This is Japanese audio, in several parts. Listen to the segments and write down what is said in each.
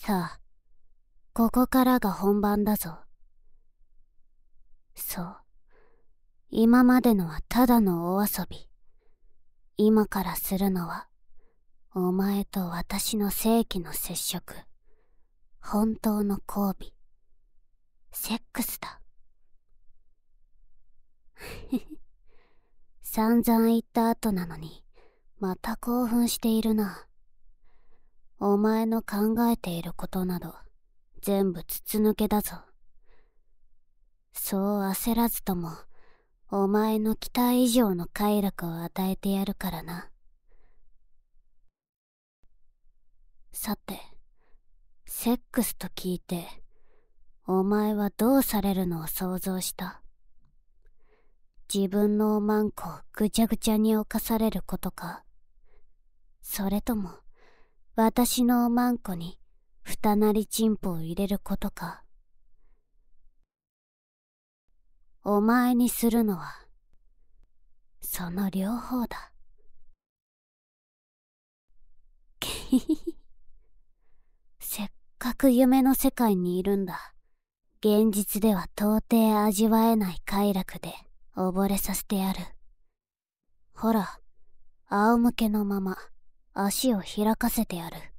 さあ、ここからが本番だぞ。そう。今までのはただのお遊び。今からするのは、お前と私の正規の接触。本当の交尾。セックスだ。散々言った後なのに、また興奮しているな。お前の考えていることなど、全部筒抜けだぞ。そう焦らずとも、お前の期待以上の快楽を与えてやるからな。さて、セックスと聞いて、お前はどうされるのを想像した？自分のおまんこをぐちゃぐちゃに侵されることか、それとも、私のおまんこに二なりチンポを入れることか。お前にするのは、その両方だ。せっかく夢の世界にいるんだ。現実では到底味わえない快楽で溺れさせてやる。ほら、仰向けのまま足を開かせてやる。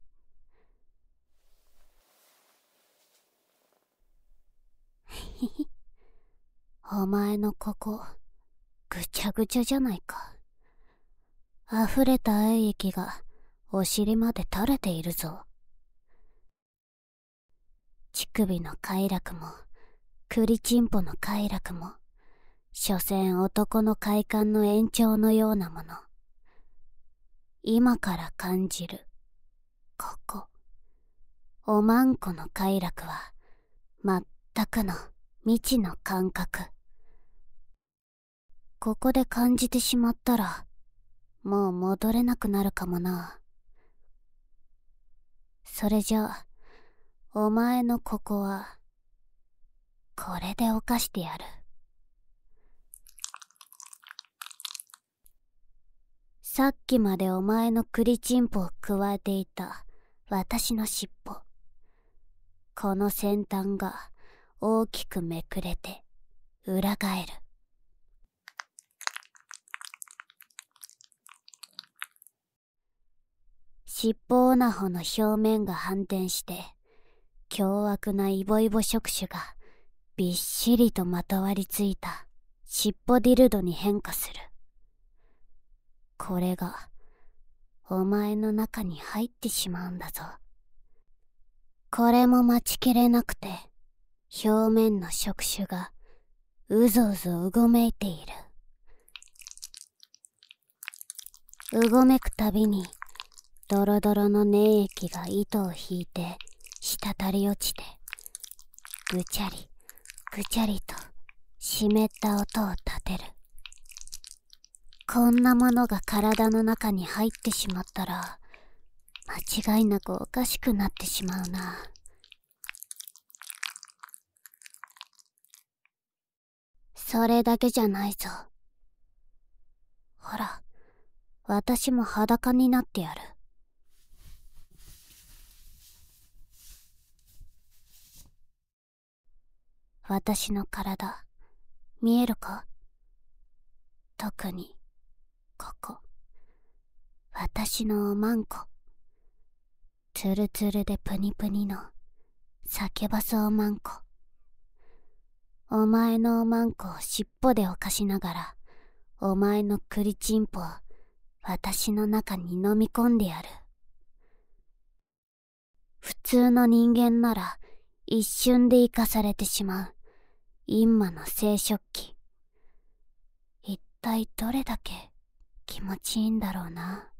お前のここ、ぐちゃぐちゃじゃないか。溢れた愛液がお尻まで垂れているぞ。乳首の快楽も、栗チンポの快楽も、所詮男の快感の延長のようなもの。今から感じる、ここ、おまんこの快楽は、全くの未知の感覚。ここで感じてしまったら、もう戻れなくなるかもな。それじゃあ、お前のここは、これで犯してやる。さっきまでお前の栗チンポをくわえていた私の尻尾。この先端が大きくめくれて裏返る。尻尾オナホの表面が反転して、凶悪なイボイボ触手がびっしりとまとわりついた尻尾ディルドに変化する。これがお前の中に入ってしまうんだぞ。これも待ちきれなくて、表面の触手がうぞうぞうごめいている。うごめくたびに、ドロドロの粘液が糸を引いて滴り落ちて、ぐちゃりぐちゃりと湿った音を立てる。こんなものが体の中に入ってしまったら、間違いなくおかしくなってしまうな。それだけじゃないぞ。ほら、私も裸になってやる。私の体、見えるか？特に、ここ。私のおまんこ。ツルツルでプニプニの、サケバスおまんこ。お前のおまんこを尻尾で犯しながら、お前の栗チンポを私の中に飲み込んでやる。普通の人間なら一瞬で生かされてしまう陰魔の生殖器。一体どれだけ気持ちいいんだろうな。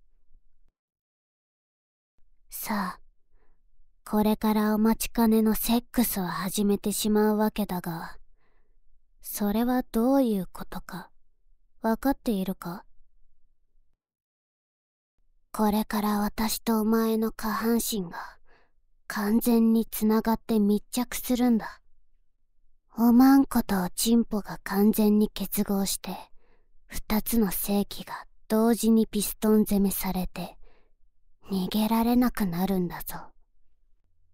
さあ、これからお待ちかねのセックスを始めてしまうわけだが、それはどういうことかわかっているか？これから私とお前の下半身が完全につながって密着するんだ。おまんことおちんぽが完全に結合して、二つの性器が同時にピストン攻めされて、逃げられなくなるんだぞ。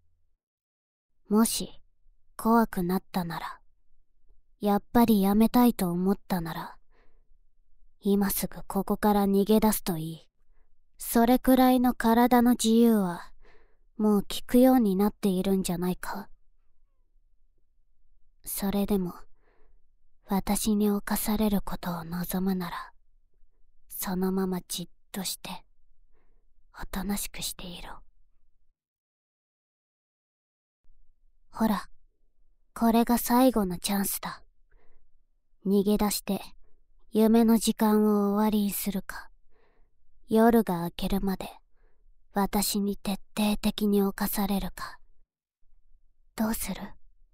もし怖くなったなら、やっぱりやめたいと思ったなら、今すぐここから逃げ出すといい。それくらいの体の自由はもう効くようになっているんじゃないか。それでも私に侵されることを望むなら、そのままじっとしておとなしくしていろ。ほら、これが最後のチャンスだ。逃げ出して夢の時間を終わりにするか、夜が明けるまで私に徹底的に侵されるか。どうする？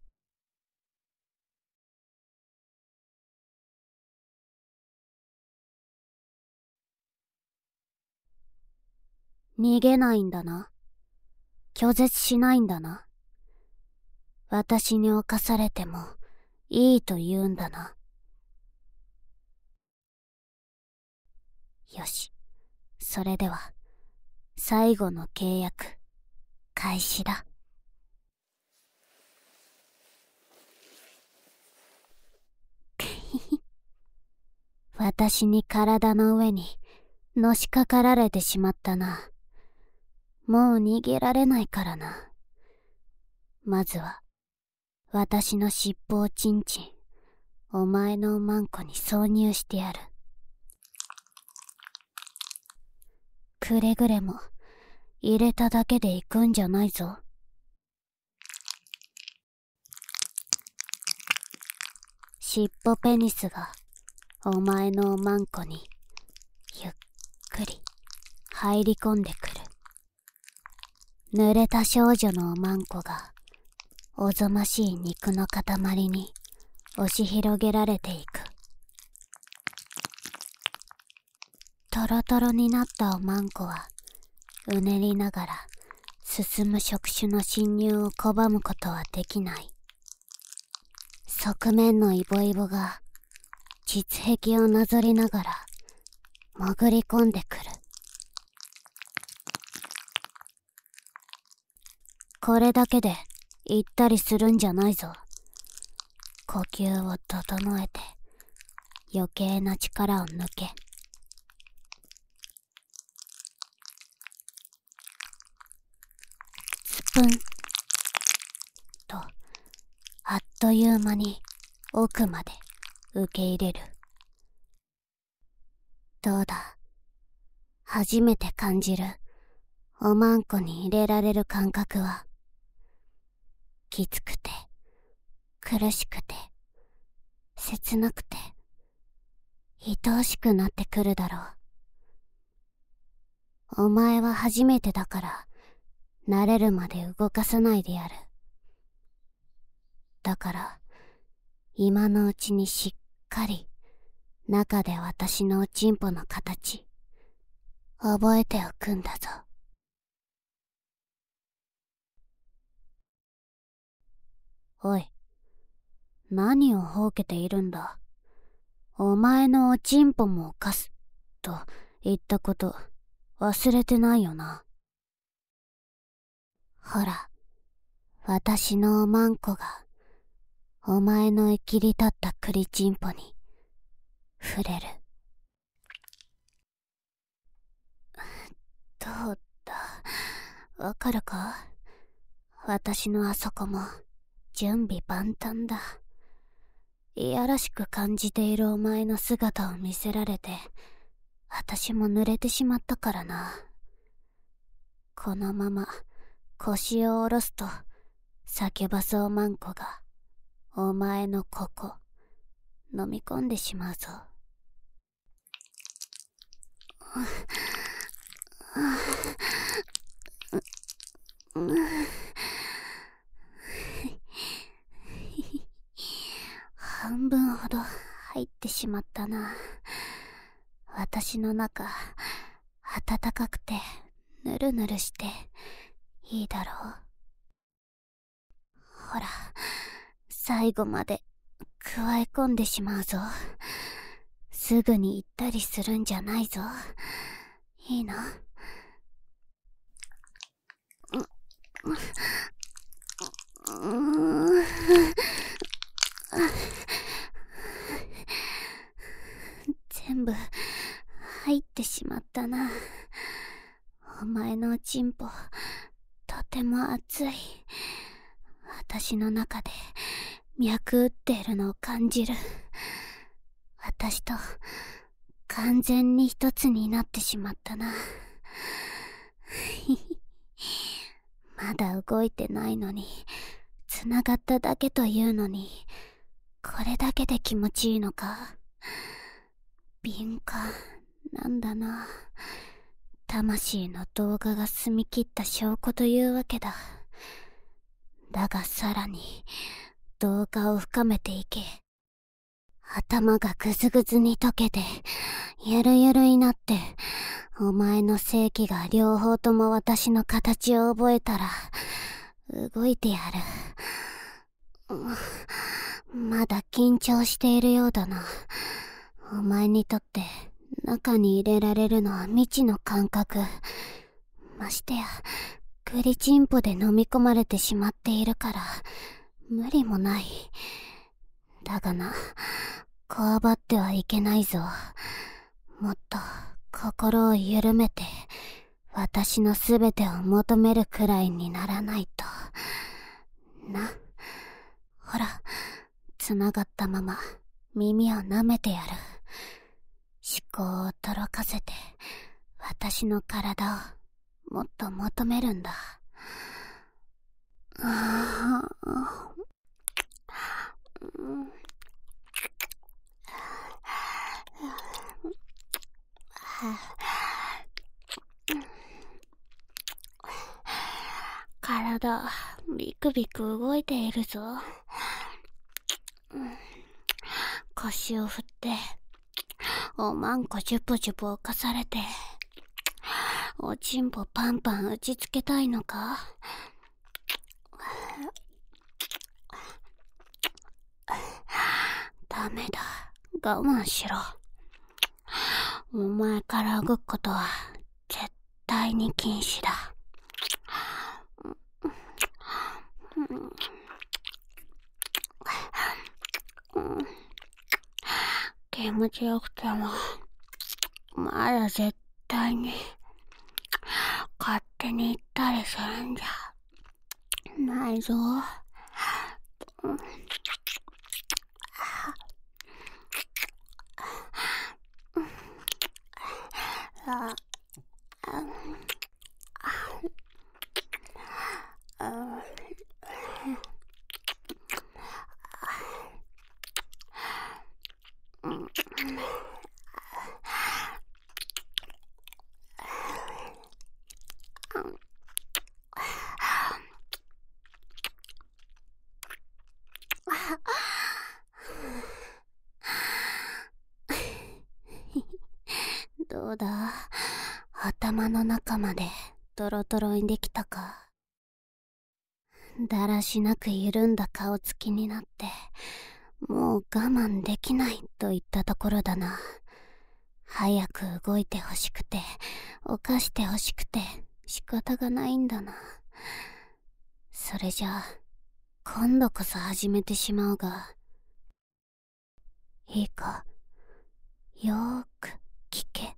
逃げないんだな。拒絶しないんだな。私に侵されてもいいと言うんだな。よし、それでは最後の契約開始だ。私に体の上にのしかかられてしまったな。もう逃げられないからな。まずは私の尻尾をチンチンお前のおまんこに挿入してやる。くれぐれも入れただけで行くんじゃないぞ。尻尾ペニスがお前のおまんこにゆっくり入り込んでくる。濡れた少女のおまんこがおぞましい肉の塊に押し広げられていく。トロトロになったおまんこはうねりながら進む触手の侵入を拒むことはできない。側面のイボイボが実壁をなぞりながら潜り込んでくる。これだけで行ったりするんじゃないぞ。呼吸を整えて余計な力を抜け。スプンとあっという間に奥まで受け入れる。どうだ、初めて感じるおまんこに入れられる感覚は。きつくて苦しくて切なくて愛おしくなってくるだろう。お前は初めてだから慣れるまで動かさないでやる。だから今のうちにしっかり中で私のおちんぽの形覚えておくんだぞ。おい、何をほうけているんだ。お前のおちんぽも犯すと言ったこと忘れてないよな。ほら、私のおまんこがお前の生きり立った栗ちんぽに触れる。どうだ、わかるか？私のあそこも準備万端だ。いやらしく感じているお前の姿を見せられて、私も濡れてしまったからな。このまま腰を下ろすと、サキュバスおまんこがお前のここ飲み込んでしまうぞ。半分ほど入ってしまったな。私の中、暖かくてぬるぬるしていいだろう。ほら、最後までくわえ込んでしまうぞ。すぐに行ったりするんじゃないぞ。いいな。 ったな。お前のおちんぽ、とても熱い。私の中で脈打っているのを感じる。私と完全に一つになってしまったな。まだ動いてないのに、繋がっただけというのに、これだけで気持ちいいのか。敏感なんだな。魂の動画が澄み切った証拠というわけだ。だがさらに動画を深めていけ。頭がぐずぐずに溶けて、ゆるゆるになって、お前の性器が両方とも私の形を覚えたら、動いてやる。まだ緊張しているようだな。お前にとって中に入れられるのは未知の感覚。ましてや、栗チンポで飲み込まれてしまっているから、無理もない。だがな、こわばってはいけないぞ。もっと心を緩めて、私のすべてを求めるくらいにならないと。な。ほら、繋がったまま耳を舐めてやる。思考をとろかせて、私の体をもっと求めるんだ。体、ビクビク動いているぞ。腰を振って、おまんこジュポジュポ犯されて、おちんぽパンパン打ちつけたいのか。ダメだ、我慢しろ。お前から動くことは絶対に禁止だ。気持ちよくても、まだ絶対に勝手に行ったりするんじゃないぞ。どうだ、頭の中までトロトロにできたか。だらしなく緩んだ顔つきになって、もう我慢できないといったところだな。早く動いてほしくて、犯してほしくて仕方がないんだな。それじゃあ、今度こそ始めてしまうが、いいか、よーく聞け。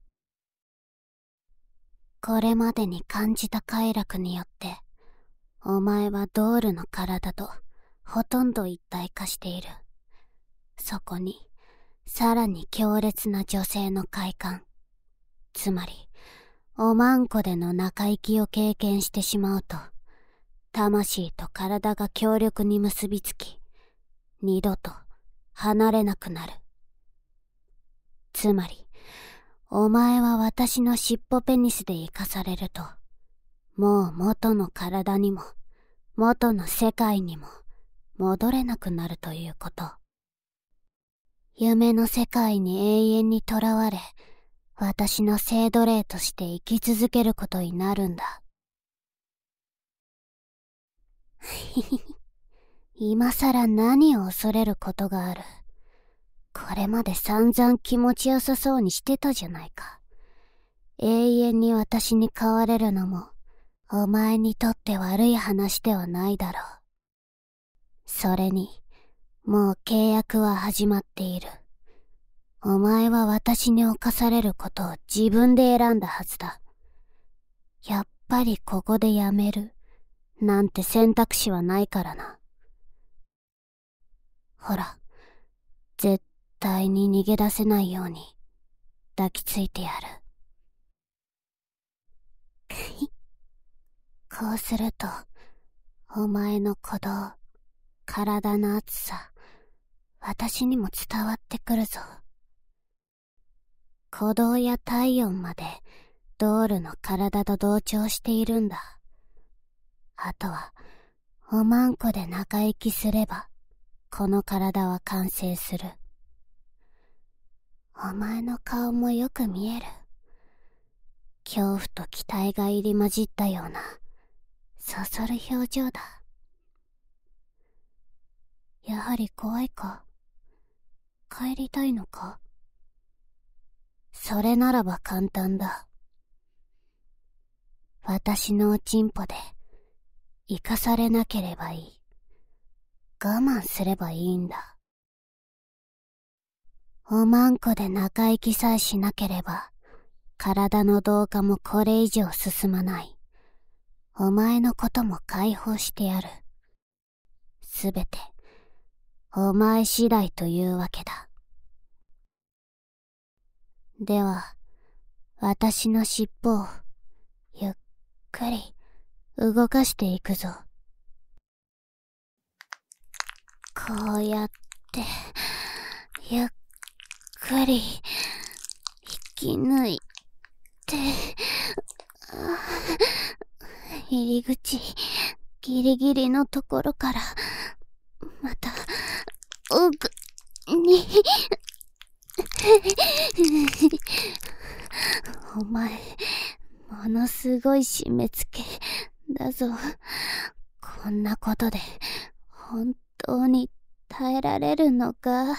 これまでに感じた快楽によって、お前はドールの体とほとんど一体化している。そこに、さらに強烈な女性の快感。つまり、おまんこでの中行きを経験してしまうと、魂と体が強力に結びつき、二度と離れなくなる。つまり、お前は私の尻尾ペニスで生かされると、もう元の体にも、元の世界にも戻れなくなるということ。夢の世界に永遠にとらわれ、私の性奴隷として生き続けることになるんだ。今さら何を恐れることがある。これまで散々気持ちよさそうにしてたじゃないか。永遠に私に飼われるのも、お前にとって悪い話ではないだろう。それに、もう契約は始まっている。 お前は私に侵されることを自分で選んだはずだ。やっぱりここでやめるなんて選択肢はないからな。ほら、絶対に逃げ出せないように抱きついてやる。こうすると、お前の鼓動、体の熱さ、私にも伝わってくるぞ。鼓動や体温までドールの体と同調しているんだ。あとは、おまんこで仲行きすれば、この体は完成する。お前の顔もよく見える。恐怖と期待が入り混じったような、そそる表情だ。やはり怖いか？帰りたいのか？それならば簡単だ。私のおちんぽで生かされなければいい。我慢すればいいんだ。おまんこで仲行きさえしなければ、体の同化もこれ以上進まない。お前のことも解放してやる。すべて、お前次第というわけだ。では、私の尻尾を、ゆっくり、動かしていくぞ。こうやって、ゆっくり、引き抜いて、入り口、ギリギリのところから、また、奥に、お前、ものすごい締め付けだぞ。こんなことで、本当に耐えられるのか？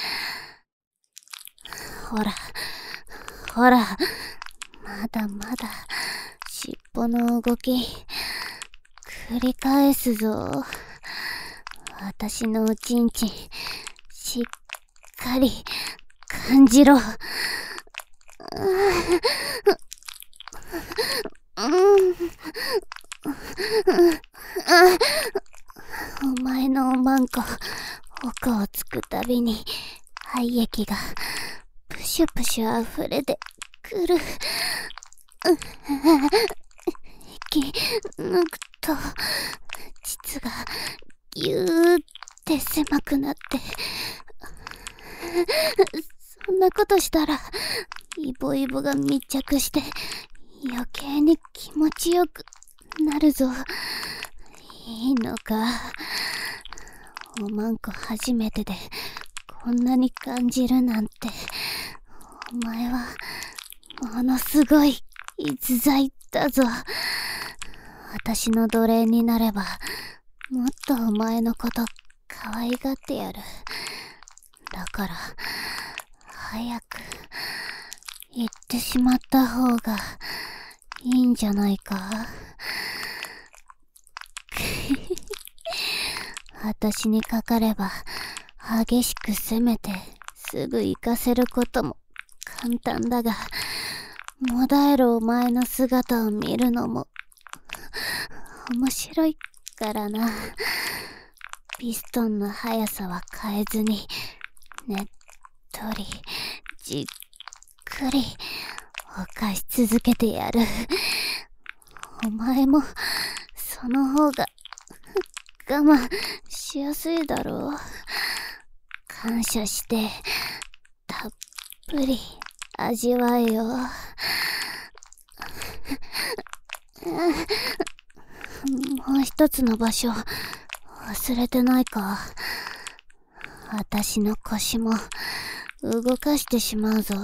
ほら、ほら、まだまだ、尻尾の動き、繰り返すぞ。私のおちんちん、しっかり、感じろ。お前のおまんこ、奥をつくたびに、肺液が、プシュプシュ溢れてくる。息抜くと、膣が、ぎゅーって狭くなって、そんなことしたら、イボイボが密着して、余計に気持ちよくなるぞ。いいのか？おまんこ初めてで、こんなに感じるなんて、お前は、ものすごい逸材だぞ。私の奴隷になれば、もっとお前のこと可愛がってやる。だから、早く、行ってしまった方がいいんじゃないか？私にかかれば、激しく攻めてすぐ行かせることも簡単だが、もだえるお前の姿を見るのも面白いからな。ピストンの速さは変えずに、ねっとり、じっくり、犯し続けてやる。お前も、その方が、我慢しやすいだろう。感謝して、たっぷり味わえよ。もう一つの場所、忘れてないか？私の腰も動かしてしまうぞ。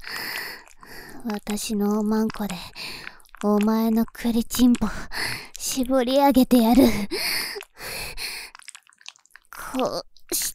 私のおまんこで、お前の栗ちんぽ、絞り上げてやる。こうして、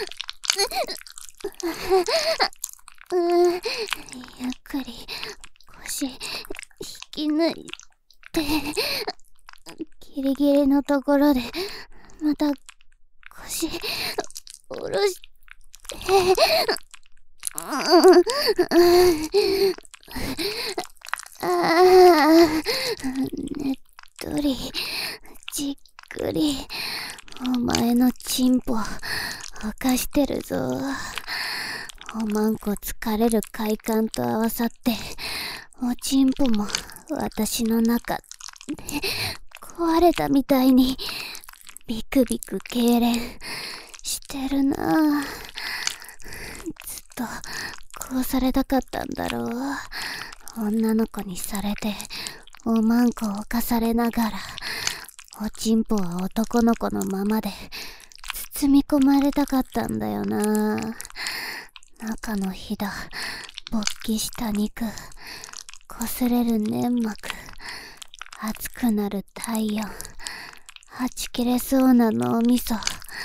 ゆっくり腰引き抜いて、ギリギリのところでまた腰下ろして、 ねっとり、じっくり、お前のチンポ、浮かしてるぞ。おまんこ疲れる快感と合わさって、おちんぽも私の中で壊れたみたいにビクビク痙攣してるな。ずっとこうされたかったんだろう。女の子にされておまんこを犯されながら、おちんぽは男の子のままで包み込まれたかったんだよな。中のひだ、勃起した肉、擦れる粘膜、熱くなる体温、はち切れそうな脳みそ、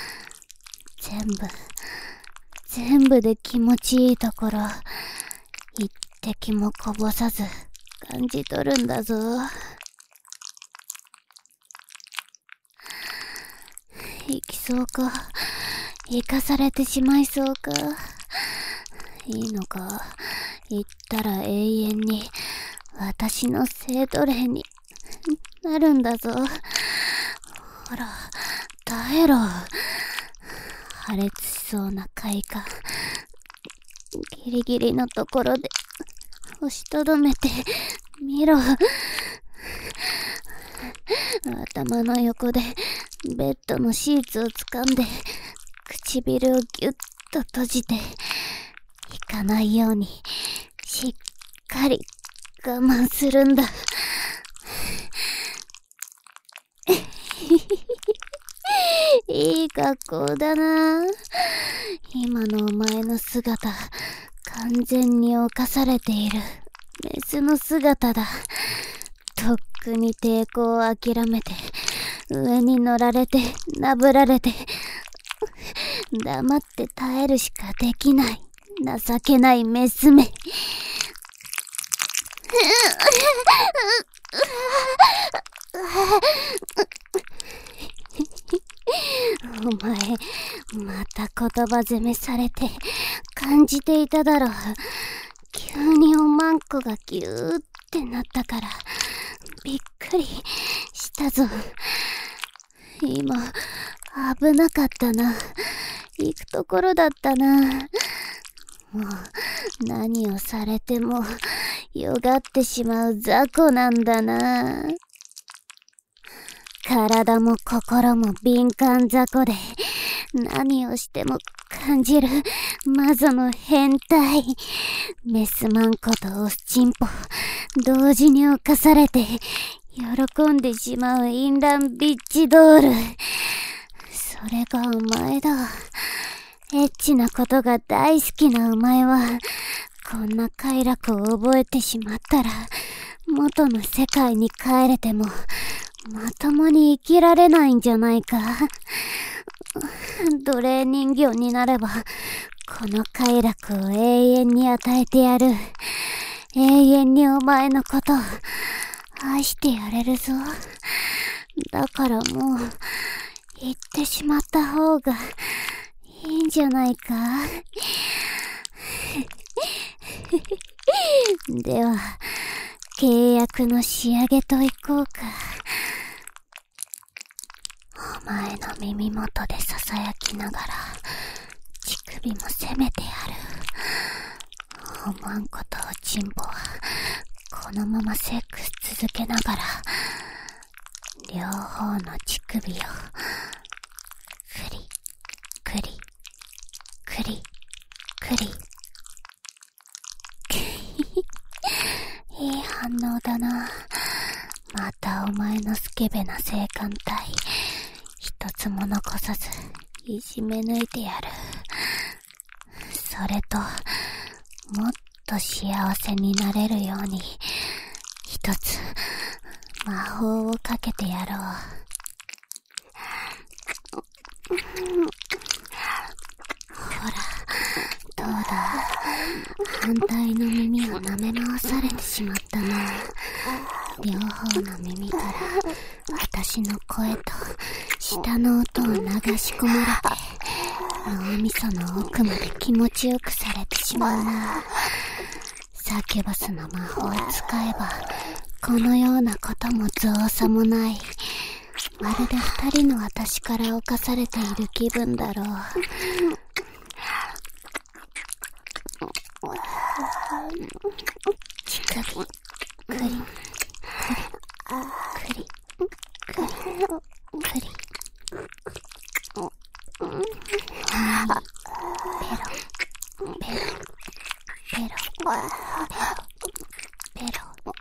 全部で気持ちいいところ、一滴もこぼさず感じ取るんだぞ。行きそうか、生かされてしまいそうか。いいのか、言ったら永遠に私の性奴隷になるんだぞ。ほら、耐えろ。破裂しそうな快感、ギリギリのところで押しとどめてみろ。頭の横でベッドのシーツを掴んで唇をギュッと閉じて、引かないようにしっかり我慢するんだ。いい格好だな。今のお前の姿、完全に侵されているメスの姿だ。とっくに抵抗を諦めて、上に乗られてなぶられて、黙って耐えるしかできない情けないメスめ。お前、また言葉攻めされて感じていただろう。急におまんこがギューってなったからびっくりしたぞ。今危なかったな。行くところだったな。もう何をされてもよがってしまう雑魚なんだな。体も心も敏感雑魚で、何をしても感じるマゾの変態。メスマンコとオスチンポ同時に侵されて喜んでしまうインランビッチドール。それがお前だ。エッチなことが大好きなお前は、こんな快楽を覚えてしまったら元の世界に帰れてもまともに生きられないんじゃないか。奴隷人形になればこの快楽を永遠に与えてやる。永遠にお前のことを愛してやれるぞ。だからもう言ってしまった方がいいんじゃないか。では契約の仕上げといこうか。お前の耳元でささやきながら乳首も責めてやる。おまんことおちんぽはこのままセックス続けながら両方の乳首をクリクリクリクリ。いい反応だな。またお前のスケベな性感帯一つも残さずいじめ抜いてやる。それともっと幸せになれるように一つ魔法をかけてやろう。ほら、どうだ。反対の耳を舐め回されてしまったな。両方の耳から私の声と舌の音を流し込まれて脳みその奥まで気持ちよくされてしまうな。サキュバスの魔法を使えばこのようなことも造作もない。まるで二人の私から侵されている気分だろう。乳首クリクリクリクリクリペロペロペロペロ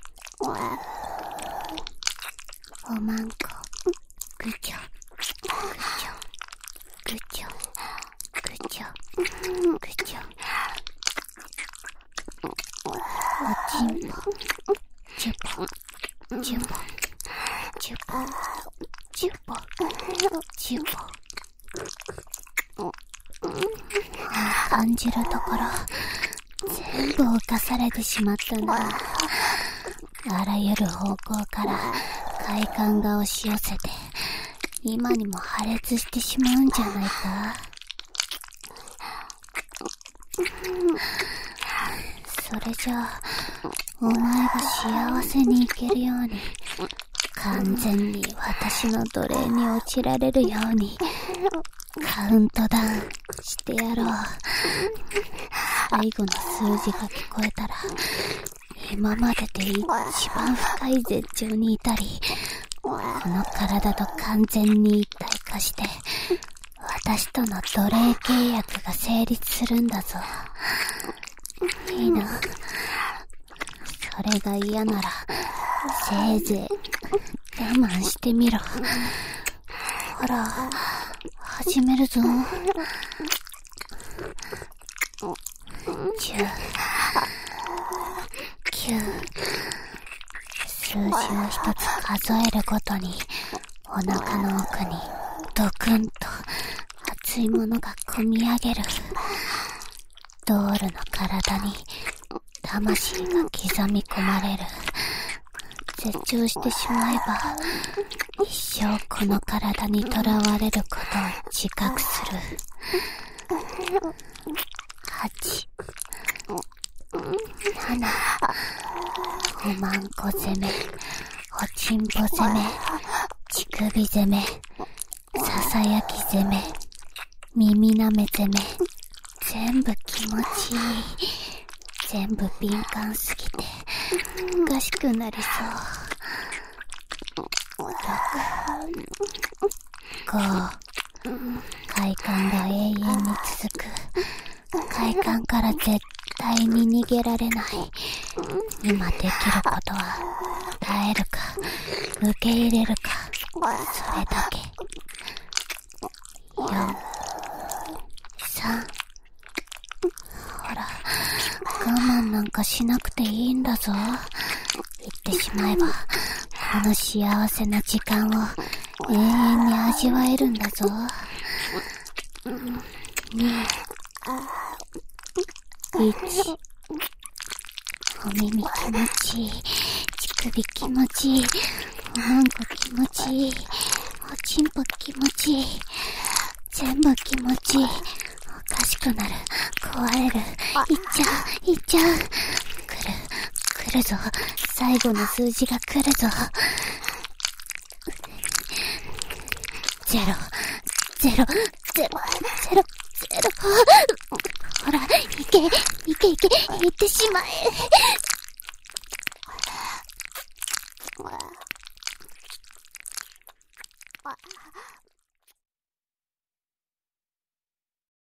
おまんこぐちょぐちょぐちょぐちょおちんぽチュポチュポチュポチュポチュポ感じるところ全部侵されてしまったんだ。あらゆる方向から快感が押し寄せて今にも破裂してしまうんじゃないか。それじゃあお前が幸せに生きるように完全に私の奴隷に落ちられるようにカウントダウンしてやろう。最後の数字が聞こえたら今までで一番深い絶頂に至り、この体と完全に一体化して私との奴隷契約が成立するんだぞ。いいな。それが嫌ならせいぜい我慢してみろ。ほら始めるぞ。10、9、数字を一つ数えるごとにお腹の奥にドクンと熱いものがこみ上げる。ドールの体に魂が刻み込まれる。絶頂してしまえば一生この体にとらわれることを自覚する。8、7、おまんこ攻め、おちんぽ攻め、乳首攻め、ささやき攻め、耳なめ攻め、全部気持ちいい。全部敏感すぎておかしくなりそう。6、5、快感が永遠に続く。快感から絶対に逃げられない。今できることは耐えるか受け入れるか、それだけ。4、3、ほら我慢なんかしなくていいんだぞ。言ってしまえばこの幸せな時間を永遠に味わえるんだぞ。2、1、お耳気持ちいい、乳首気持ちいい、おまんこ気持ちいい、おちんぽ気持ちいい、全部気持ちいい。おかしくなる、壊れる、いっちゃう。来るぞ、最後の数字が来るぞ。0、ほら、いけ、行ってしまえ。